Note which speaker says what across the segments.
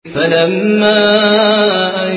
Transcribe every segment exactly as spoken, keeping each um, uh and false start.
Speaker 1: فلما أن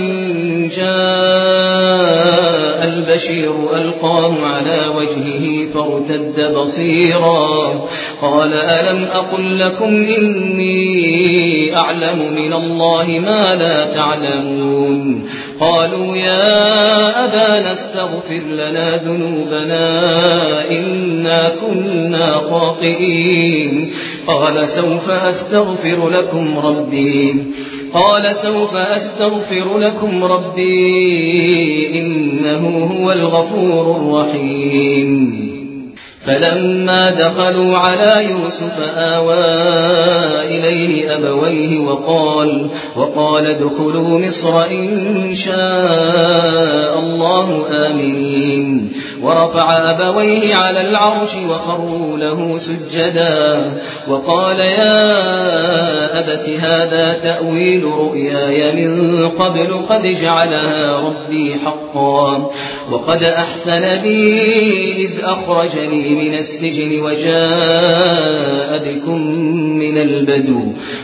Speaker 1: جاء البشير ألقاه على وجهه فارتد بصيرا قال ألم أقل لكم إني أعلم من الله ما لا تعلمون قالوا يا أبانا استغفر لنا ذنوبنا إنا كنا خاطئين قال سوف أستغفر لكم ربي قال سوف أستغفر لكم ربي إنه هو الغفور الرحيم فلما دخلوا على يوسف آوى إليه أبويه وقال وقال ادخلوا مصر إن شاء الله آمنين ورفع أبويه على العرش وخروا له سجدا وقال يا أبت هذا تأويل رؤياي من قبل قد جعلها ربي حقا وقد أحسن بي إذ أخرجني من السجن وجاء بكم من البدو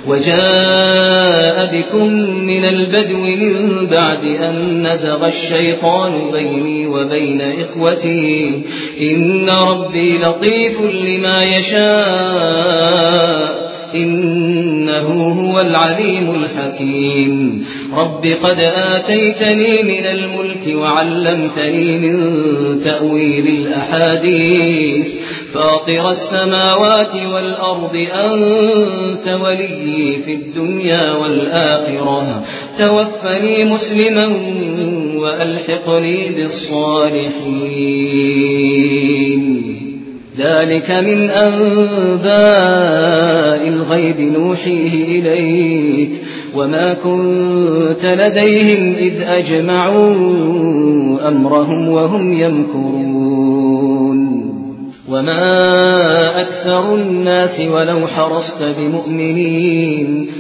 Speaker 1: وجاء بكم من البدو من بعد أن نزغ الشيطان بيني وبين إخوتي إن ربي لطيف لما يشاء إنه هو العليم الحكيم رب قد آتيتني من الملك وعلمتني من تأويل الأحاديث فاطر السماوات والأرض أنت ولي في الدنيا والآخرة توفني مسلما وألحقني بالصالحين ذلك من أنباء الغيب نوحيه إليك وما كنت لديهم إذ أجمعوا أمرهم وهم يمكرون وما أكثر الناس ولو حرصت بمؤمنين